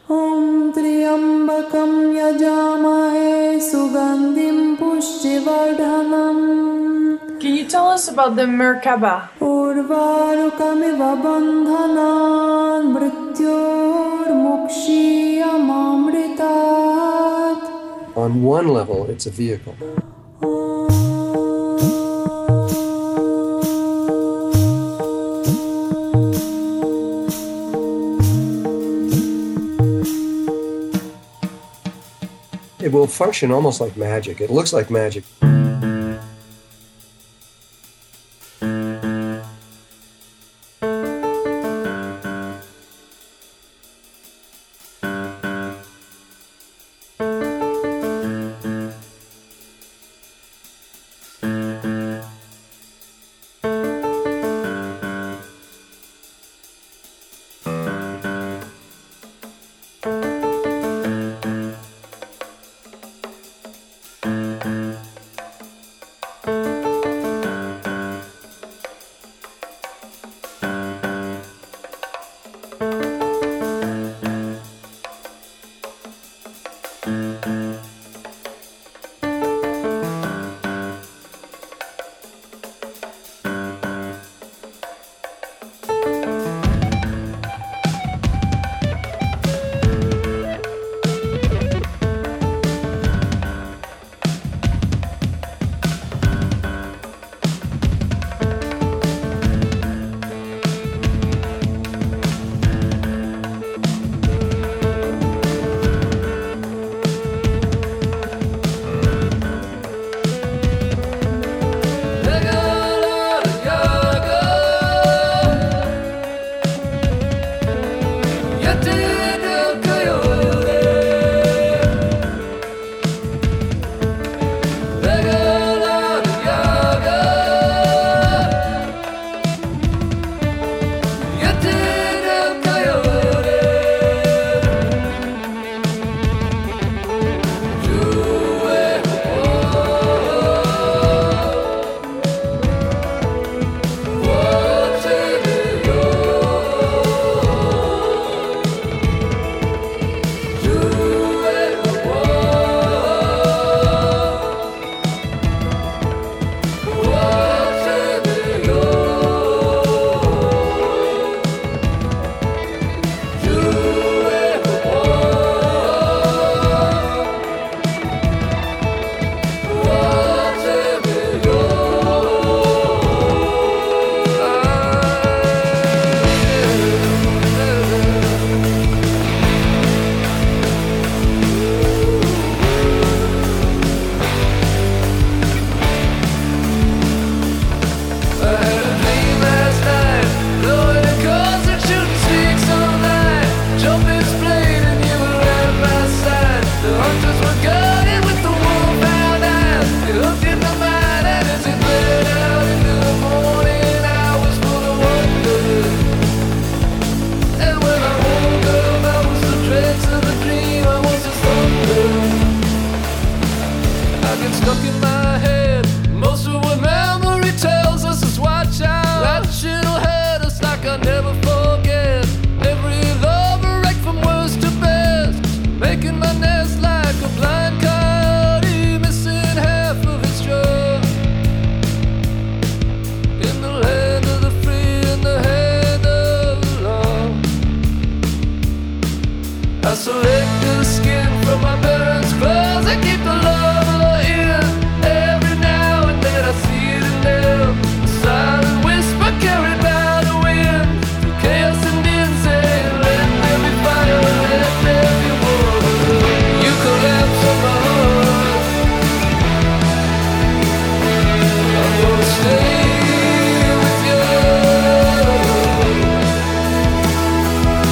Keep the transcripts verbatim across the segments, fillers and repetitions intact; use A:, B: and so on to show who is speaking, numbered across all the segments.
A: Om Triambakam Yajamahe Sugandhim Pushtivardhanam.
B: Can you tell us about the Merkaba?
A: Urvarukamiva bandhanan mrityor mukshiyamamritat.
C: On one level, it's a vehicle. It will function almost like magic. It looks like magic.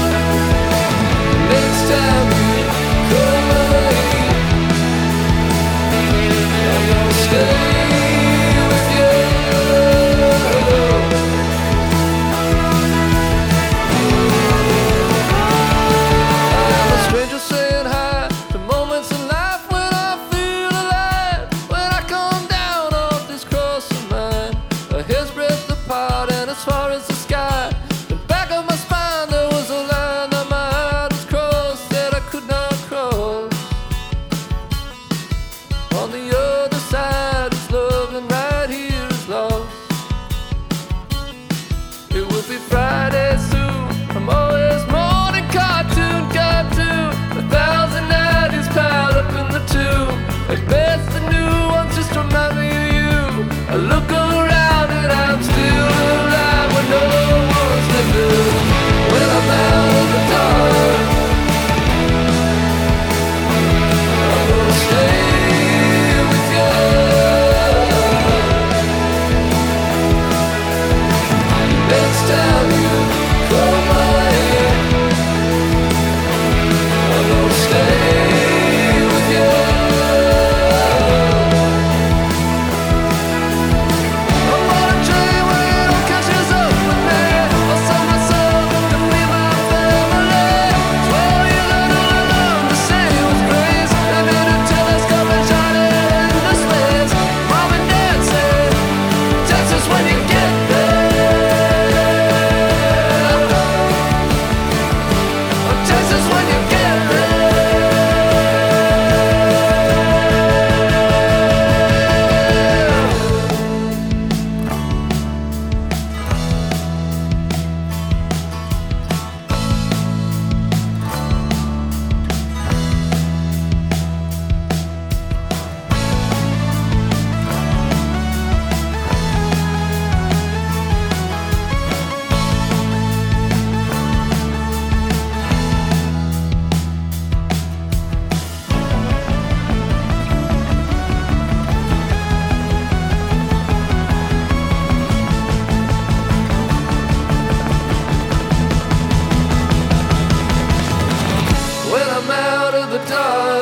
D: Next time you come away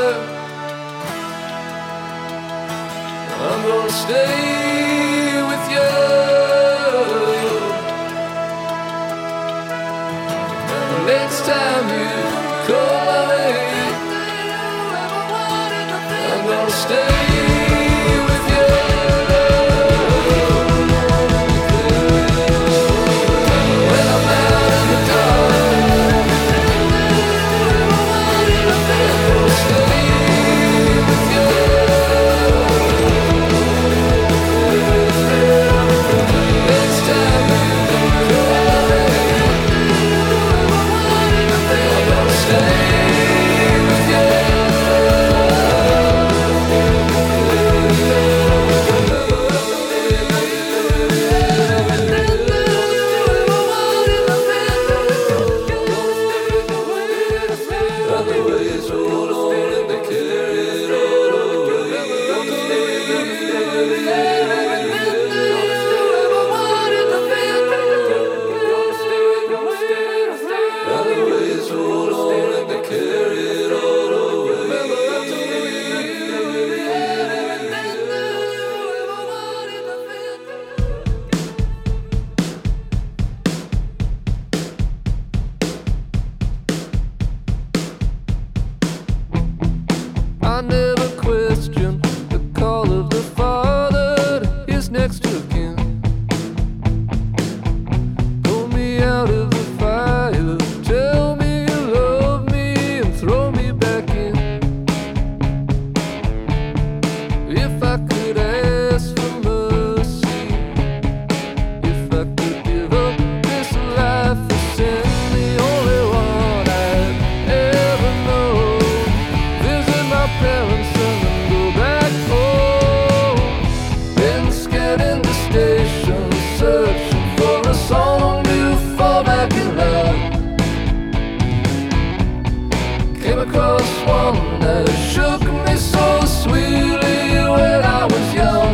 D: I'm gonna stay with you. And the next time you call my name, I'm gonna stay with you. When I'm out in the dark, I'm gonna stay with you. Next time you call my name, I'm gonna stay with you. Otherwise, hold on and they carry it all away. Otherwise, hold on and they carry it all away. I never questioned the call of the Father to his next of kin. Pull me out of the fire, tell me you love me, and throw me back in. If I could ask for mercy, if I could give up this life for sin, the only one I'd ever know. Visit my parents and then go back home. Been scanning the station, searching for a song to fall back in love. Came across one that shook me so sweetly when I was young.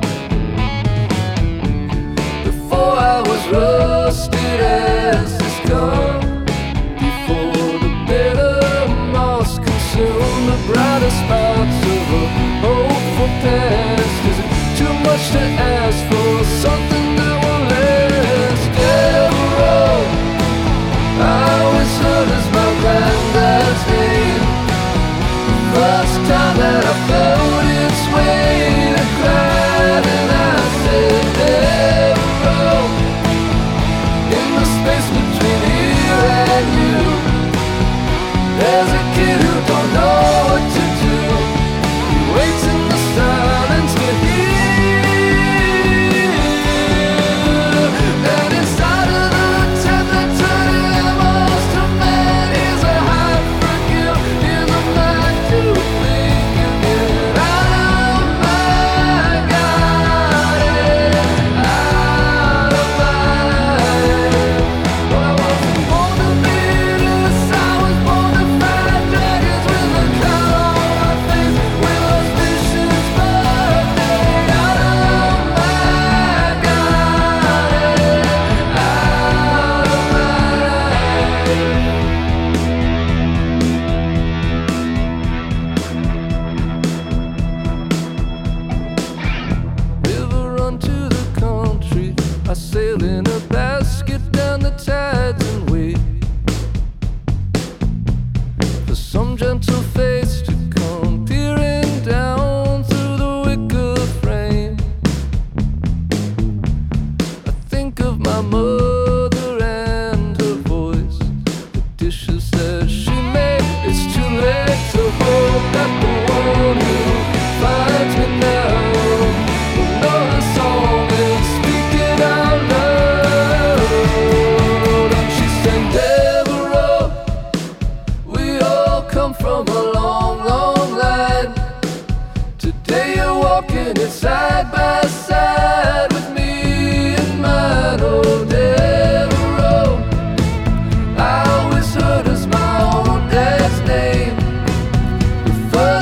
D: Before I was rusted as this gun, before the bitter moss consumed the brighter spots of a hopeful past. Is it too much to ask for something that will last? Devereaux, I was heard as my granddad's name. First time that I felt its weight, I cried and I said Devereaux. In the space between here and you, there's a kid who don't know what to do. He waits in the silence to hear. And inside of the tent that turned him almost to man, he's a high for guilt in the mind to think you get out of my garden, out of my head. Well, I wasn't born to be this, I was born to fight dragons with a crown on my face, with auspicious birthday. Out of my garden, out of my river unto the country, I sail in a basket down the tides and wait for some gentle face to come peering down through the wicker frame. I think of my mother and her voice, the dishes that she made. It's too late to hope that the one who finds me now will know the song and speak it out loud. And she sang Devereaux, we all come from a long, long line. Today you're walking it side by side with me and mine. Oh, Devereaux, I always heard as my own dad's name. The first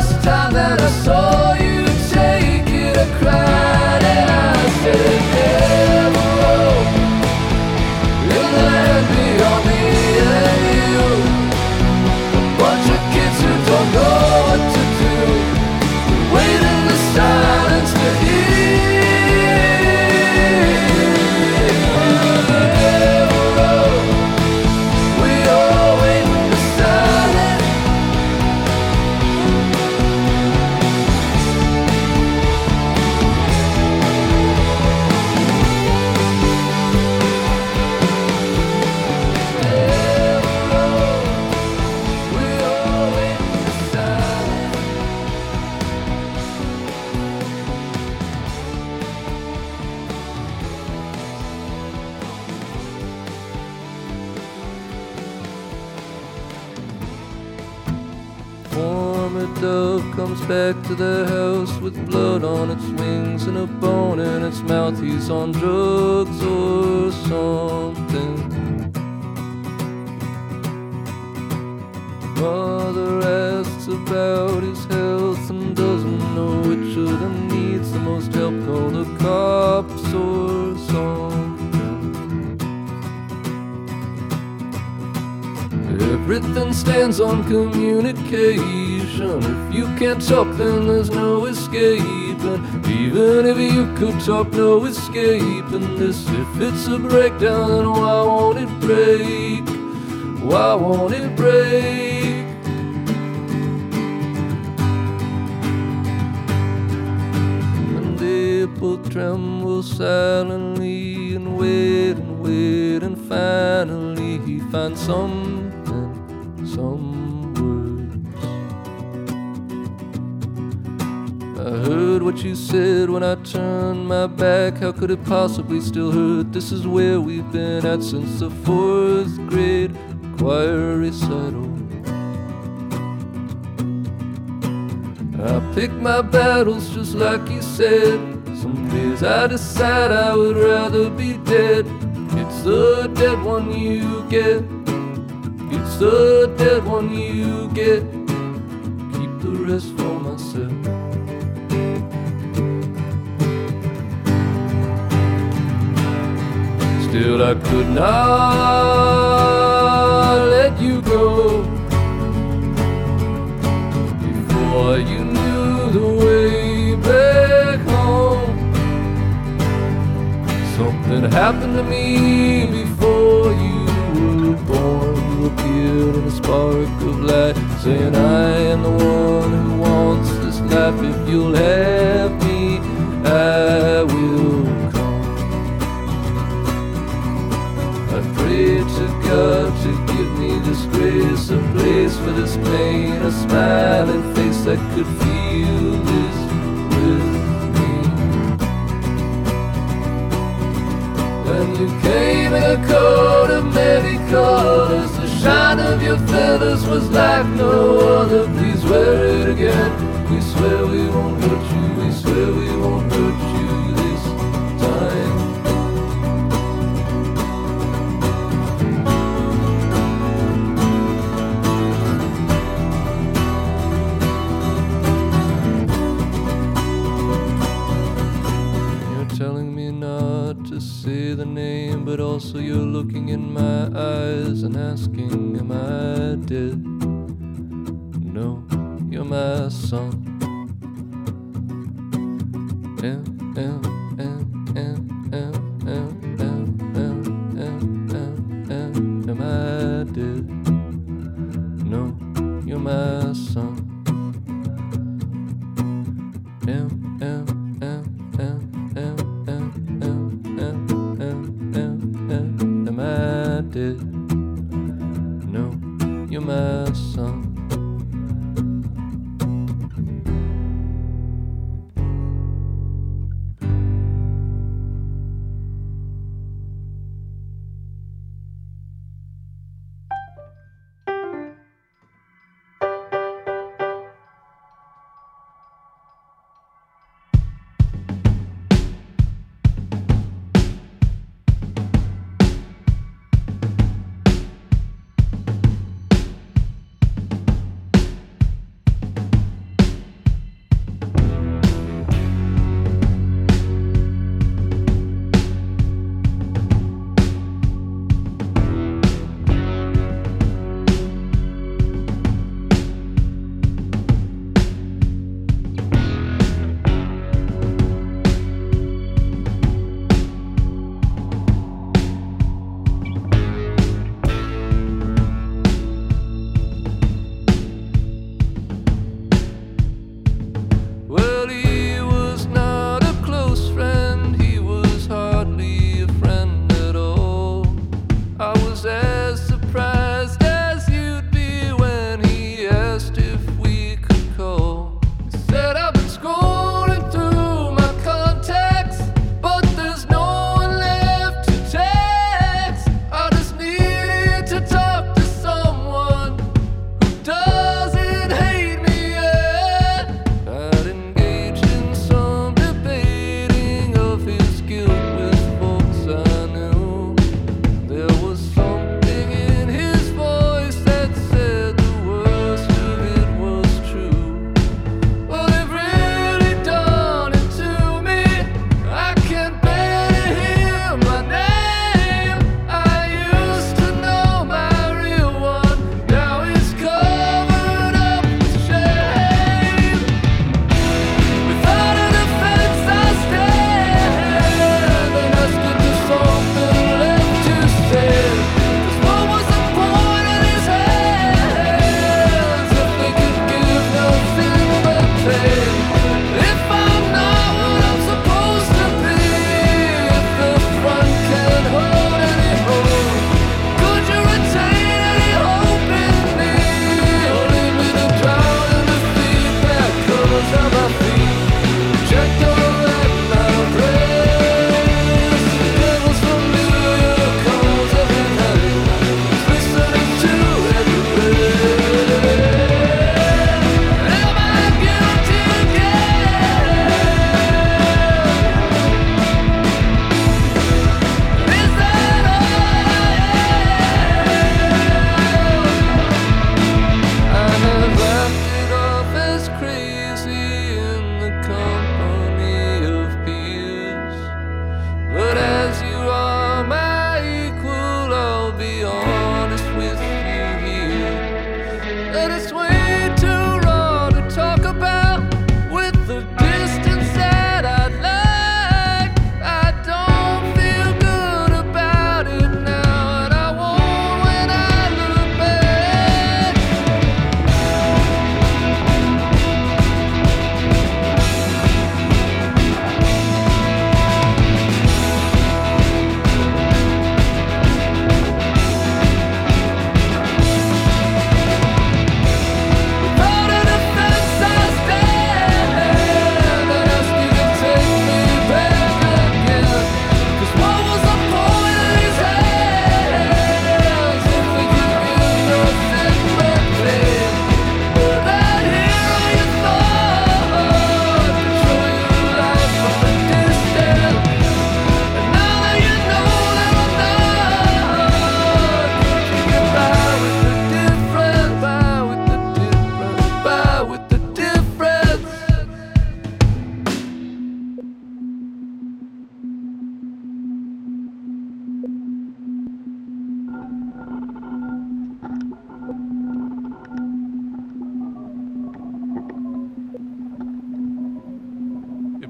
D: former dove comes back to the house with blood on its wings and a bone in its mouth. He's on drugs or something. Mother asks about his health and doesn't know which of them needs the most help. Call the cops or something. Everything stands on communication. If you can't talk, then there's no escaping. Even if you could talk, no escaping this. If it's a breakdown, then why won't it break? Why won't it break? And they both tremble silently and wait and wait, and finally he finds something, some words. I heard what you said when I turned my back. How could it possibly still hurt? This is where we've been at since the fourth grade choir recital. I pick my battles just like you said. Some days I decide I would rather be dead. It's the dead one you get. It's the dead one you get. Keep the rest for myself. Still I could not let you go before you knew the way back home. Something happened to me before you were born. You appeared in a spark of light, saying I am the one who wants this life. If you'll have me, I will come. I pray to God to give me this grace, a place for this pain, a smiling face that could feel this with me. And you came in a coat of many colors. The shine of your feathers was like no other. Please wear it again. We swear we won't hurt you. We swear we won't hurt you this time. Telling me not to say the name, but also you're looking in my eyes and asking, am I dead? No, you're my son. M, M, M, M, M, M, M, M, M, M, M, am I dead? No, you're my son. M, M, M, M, M, am I dead? No, you're my son.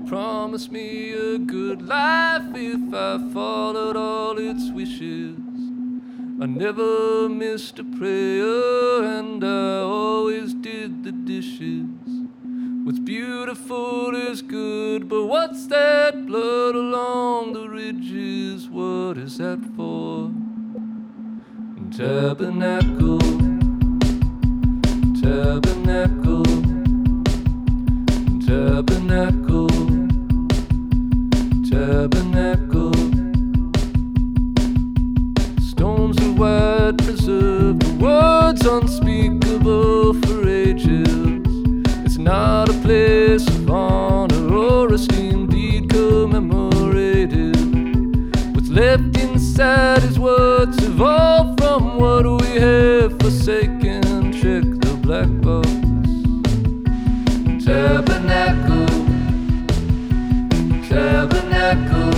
D: promised me a good life if I followed all its wishes. I never missed a prayer, and I always did the dishes. What's beautiful is good, but what's that blood along the ridges? What is that for? Tabernacle, tabernacle, tabernacle, tabernacle. Stones of white preserve the words unspeakable for ages. It's not a place of honor or esteem, deed commemorated. What's left inside is what's evolved from what we have forsaken. Check the black box. Tabernacle, tabernacle,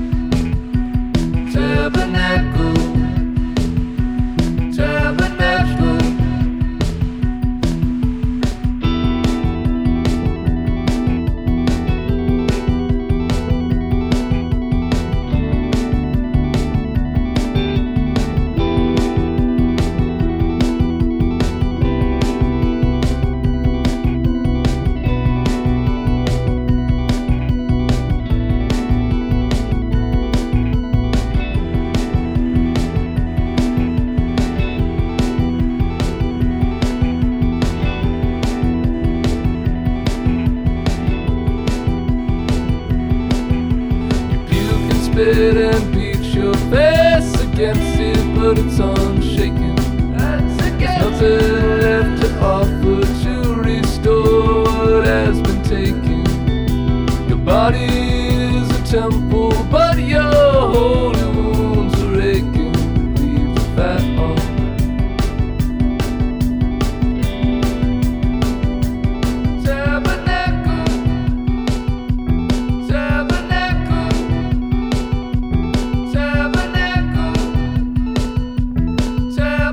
D: tabernacle, tabernacle. And beat your face against it, but it's unshaken. There's nothing left to offer to restore what has been taken. Your body is a temple, but your holy wounds are aching. Leave the fat off. Tabernacle,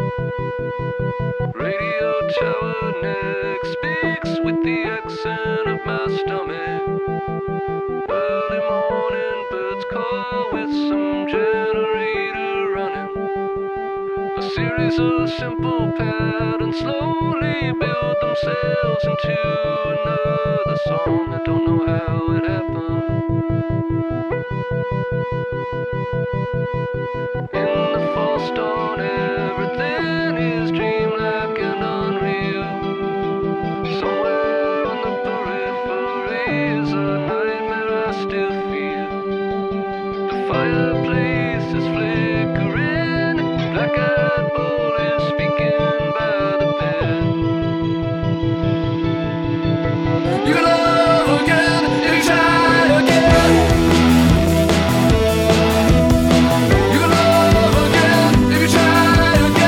D: Radio tower next speaks with the accent of my stomach. Early morning birds call with some generator running. A series of simple patterns slowly build themselves into another song. I don't know how it happened. In the false dawn, everything is dreamlike and unreal. Somewhere on the periphery is a nightmare I still feel. The fireplace is flickering, black-eyed bull is speaking by the bed. You can love again if you try again. You can love again if you try again.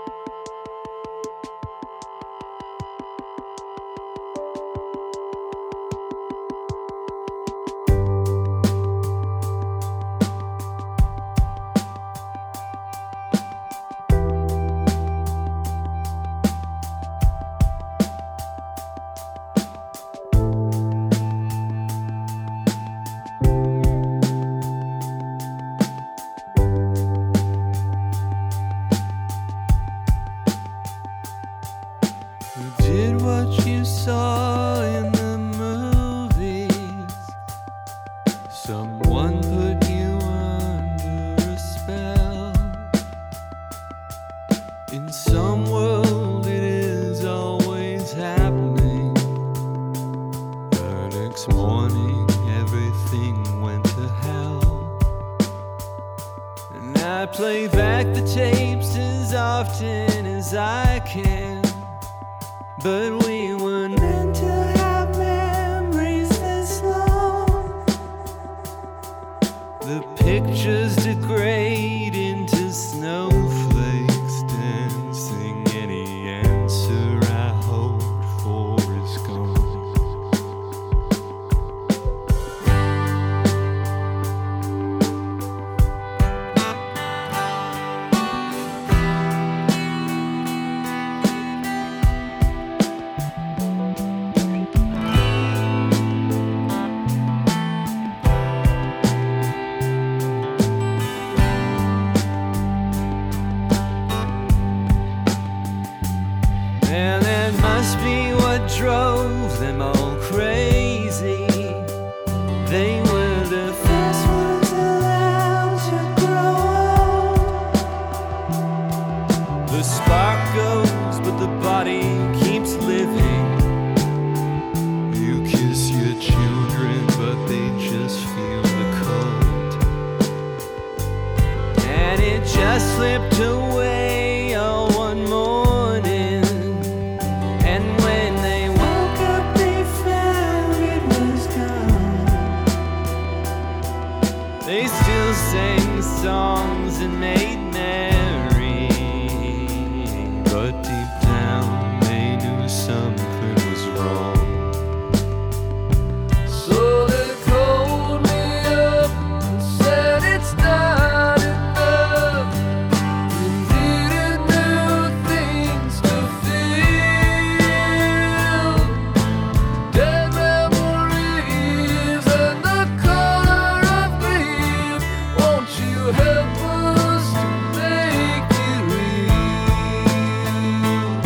D: You did what you saw in the movies. Someone put you under a spell. In some world it is always happening. The next morning everything went to hell. And I play back the tapes as often as I can. But we were meant to have memories this long. The pictures degrade into snowflakes dancing. Any answer I hoped for is gone. And that must be what drove them all crazy. They were the first ones allowed to grow old. The spark goes, but the body keeps living. You kiss your children, but they just feel the cold. And it just slipped away all one morning. They still sang songs and made merry, but deep down they knew something was wrong. So they called me up and said it's not enough. We needed new things to feel. Dead memories and the color of grief. Won't you help us to make it real?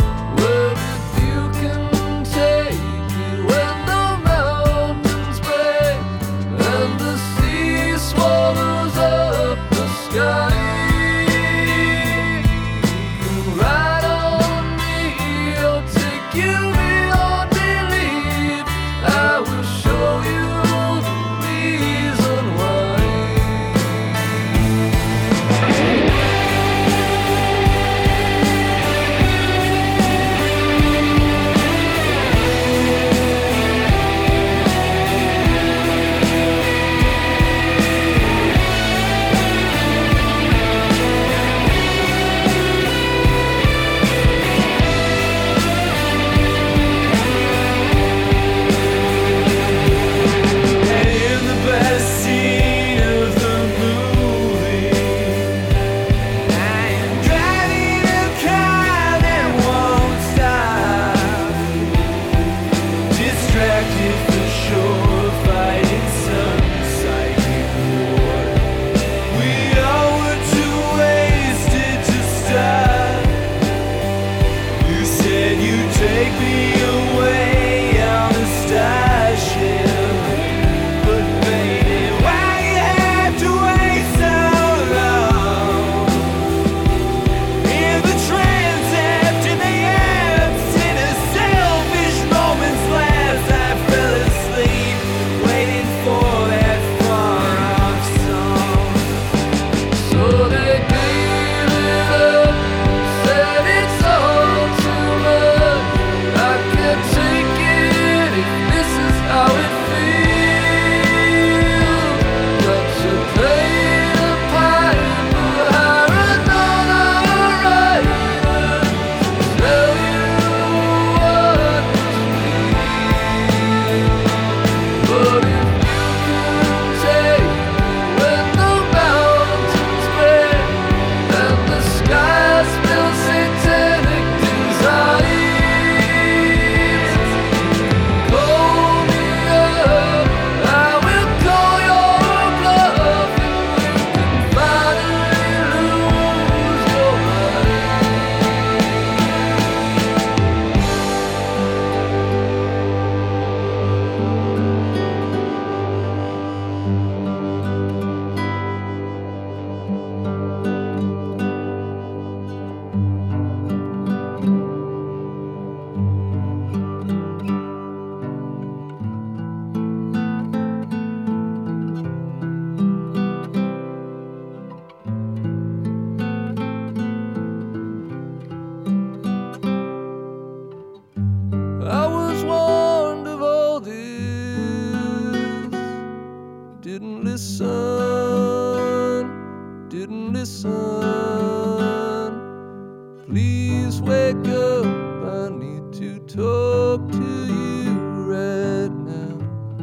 D: just wake up. I need to talk to you right now.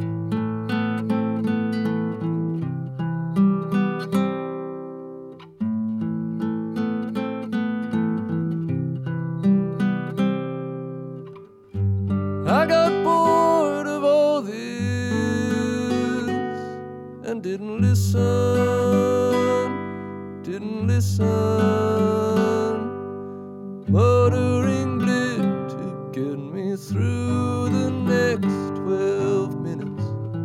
D: I got bored of all this and didn't listen, didn't listen, muttering bliss to get me through the next twelve minutes.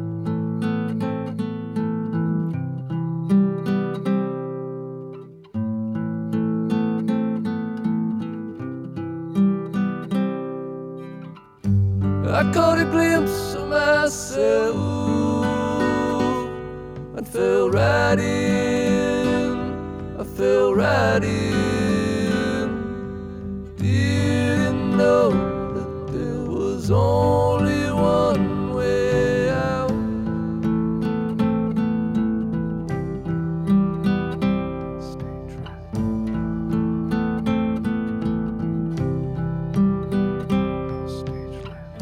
D: I caught a glimpse of myself and fell right in, I fell right in. Didn't know that there was only one way out. Stay trapped. Stay trapped.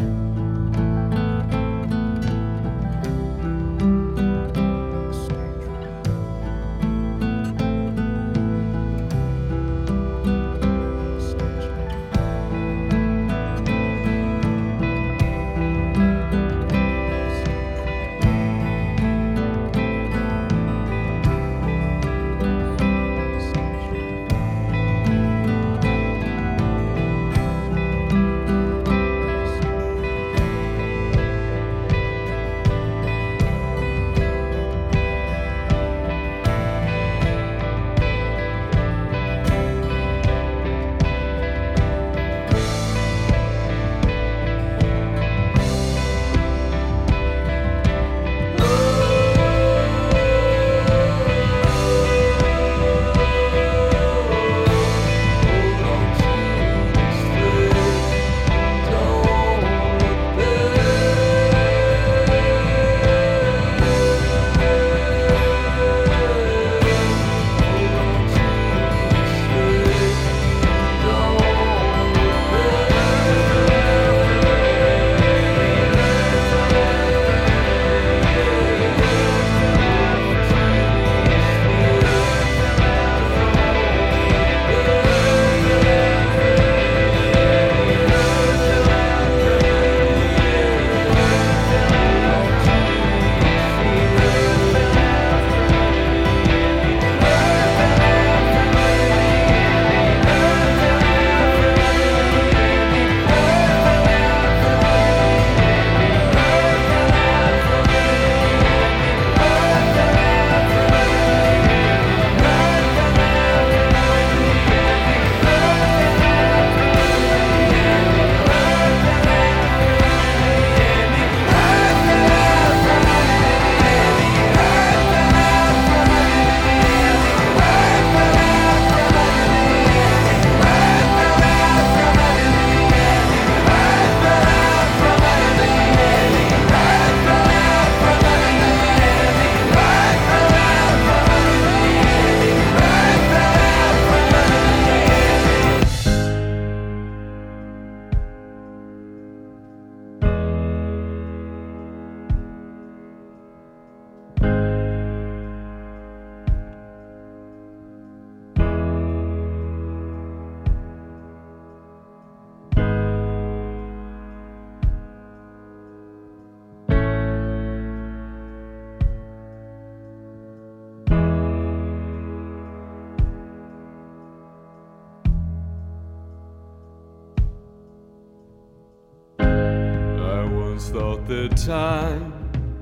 D: Thought that time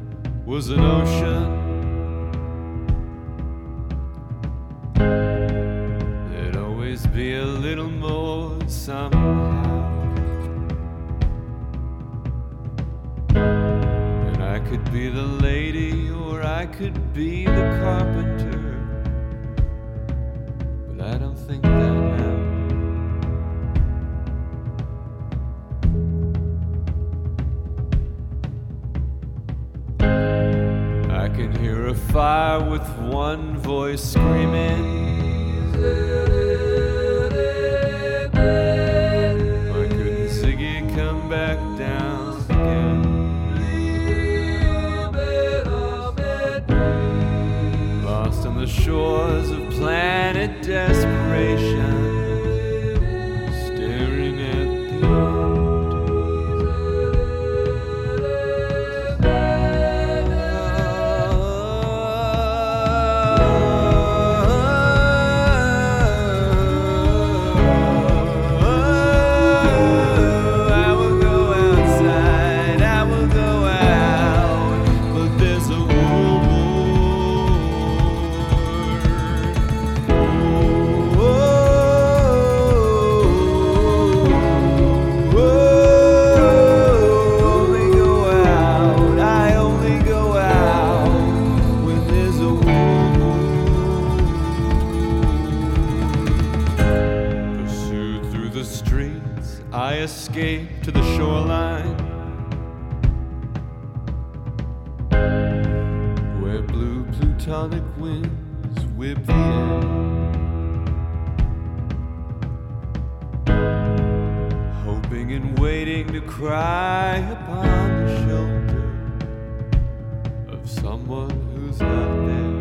D: was an ocean. There'd always be a little more somehow. And I could be the lady or I could be the carpenter, but I don't think that now. I can hear a fire with one voice screaming. shores of planet desperation, staring at the I will go outside, I will go out, but there's a world only go out, I only go out when there's a war. Pursued through the streets, I escape to the shoreline, where blue plutonic winds whip the air, hoping and waiting to cry upon the shoulder of someone who's not there.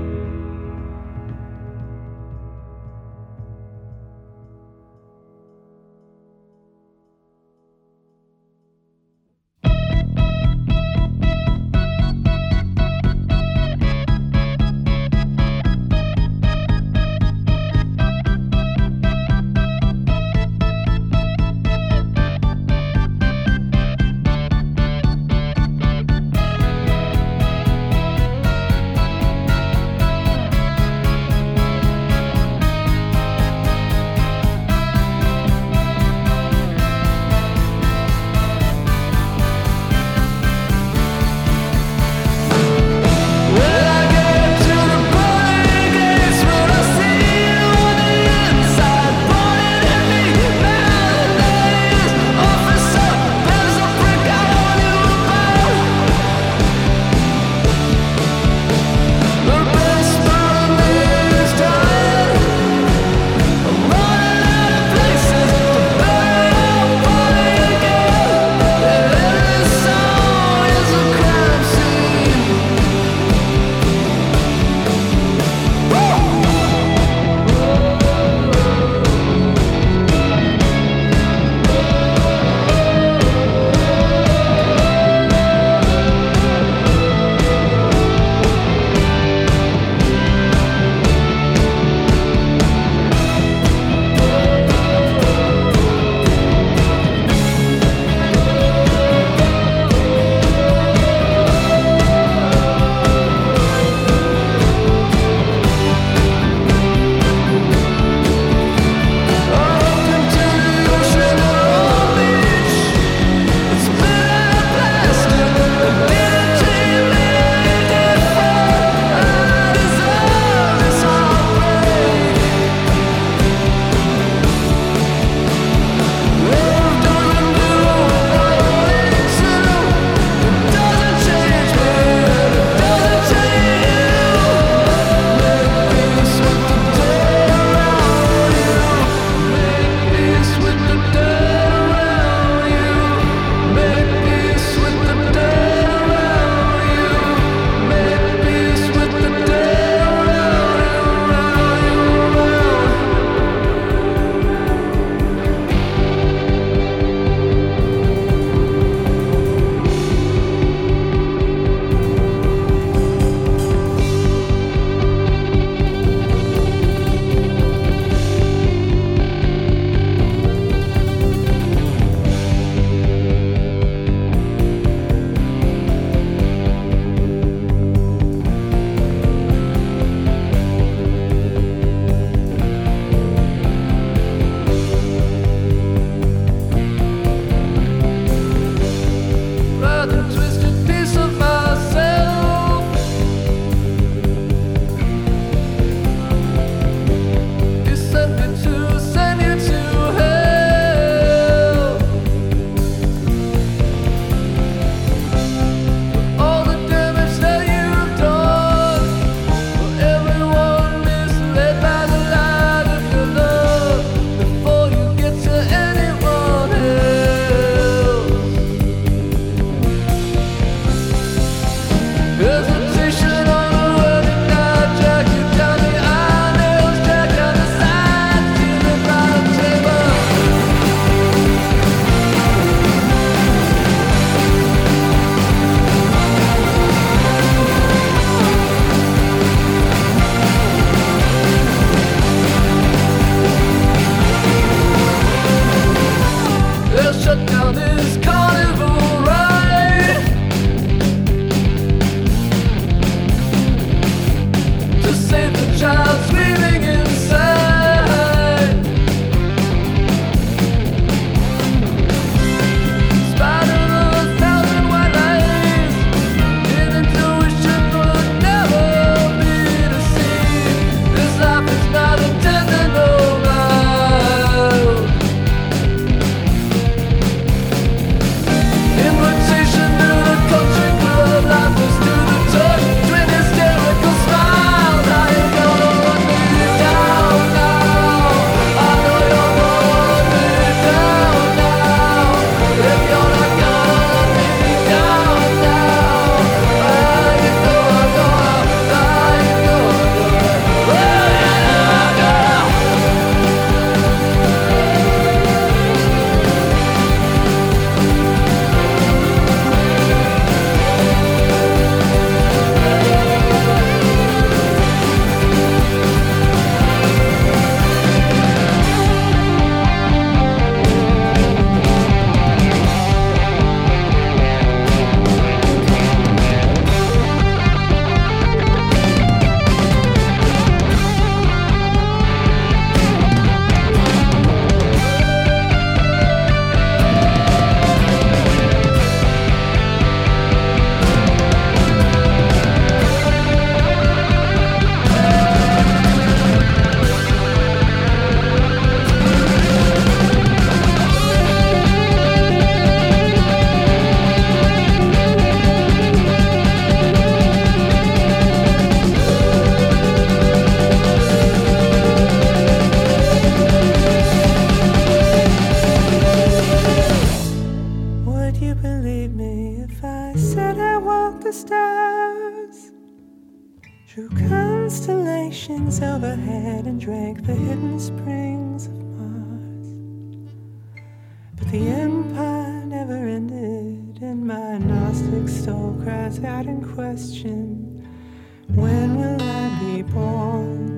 A: Drew constellations overhead and drank the hidden springs of Mars. But the empire never ended, and my Gnostic soul cries out in question, when will I be born?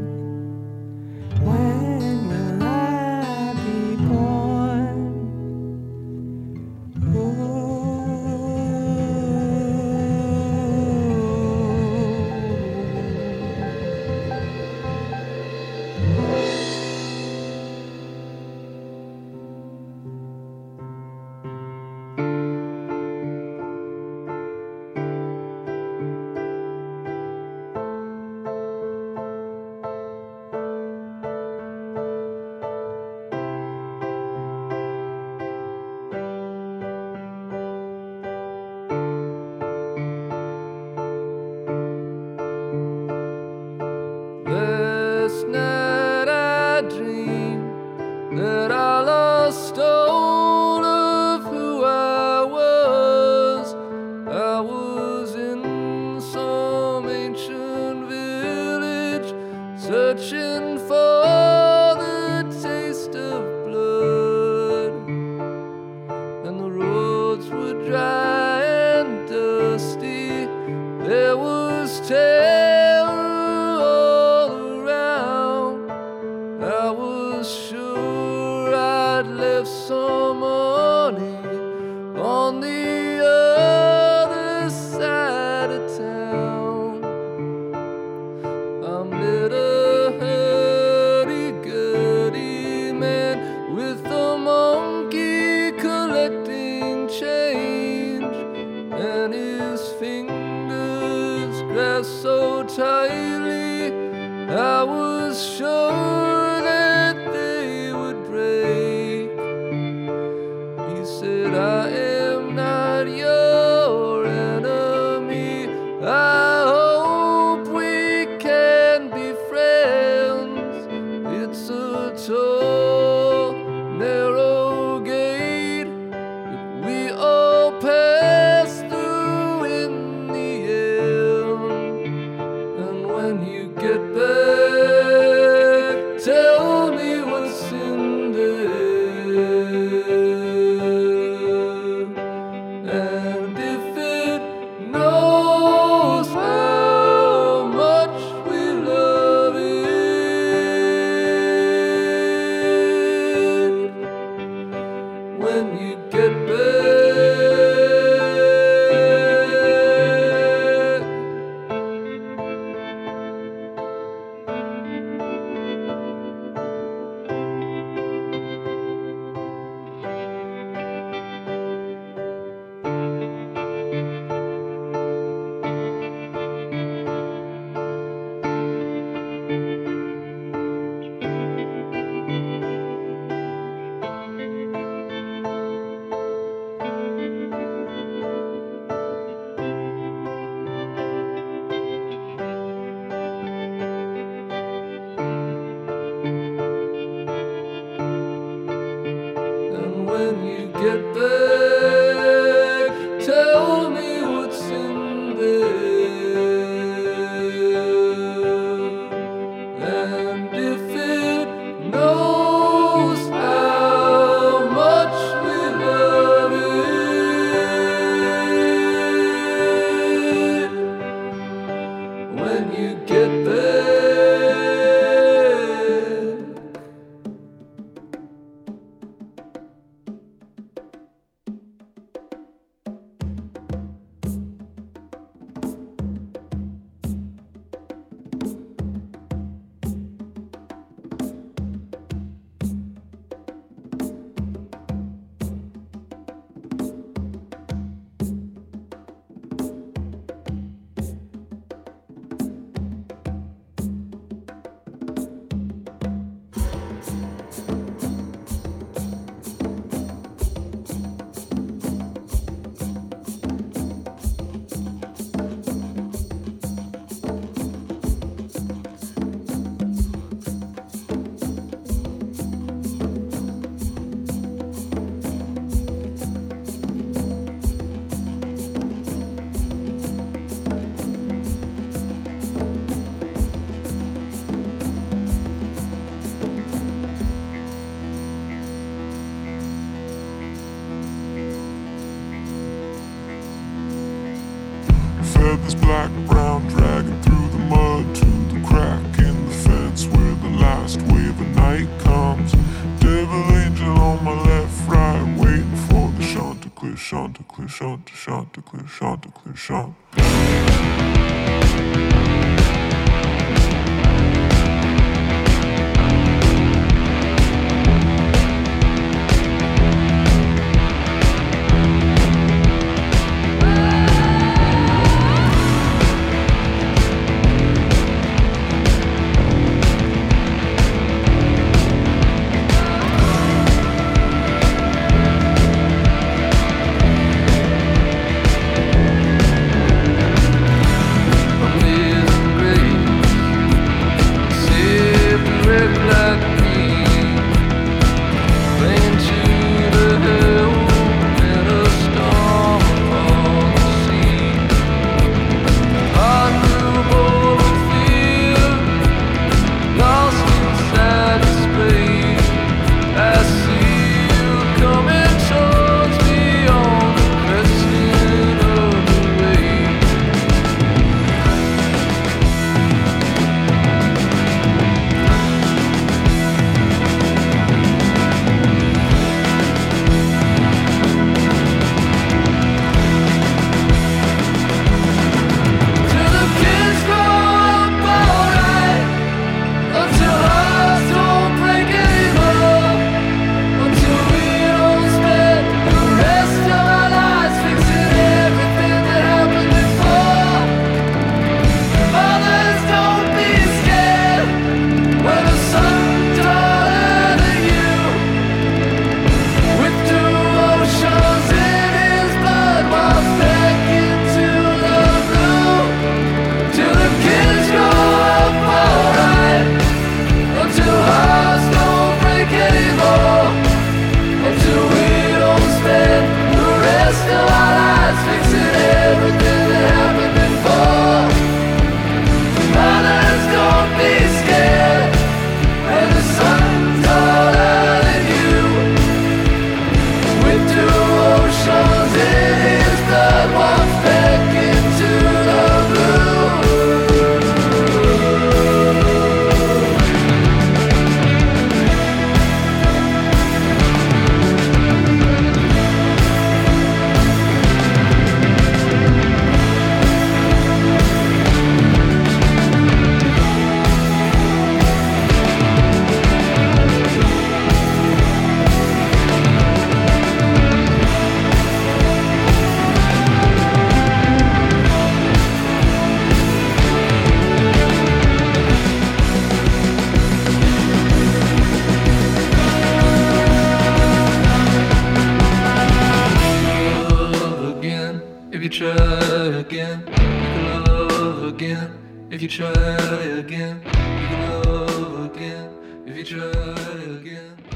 A: When will I be born? Ooh.
D: Last night I dreamed that I lost all of who I was. I was in some ancient village, searching for the taste of blood, and the roads were dry and dusty. There was terror all around. I was sure I'd left some money on the other side of town. I met a hurdy-gurdy man with a monkey collecting change, and his fingers grasped so tightly I was sure that they would break. He said, I am not your enemy. I hope we can be friends. It's a tall, narrow gate that we all pass through in the end. And when you get back, tell me what's in there. And if it knows how much we love it, when you get back. And when you get back, tell me what's in there. And if it knows how much we love it, when you get back.
E: Chanticleer, Chant, Chanticleer, Chanticleer, Chant.
D: If you try again, you can love again. If you try again.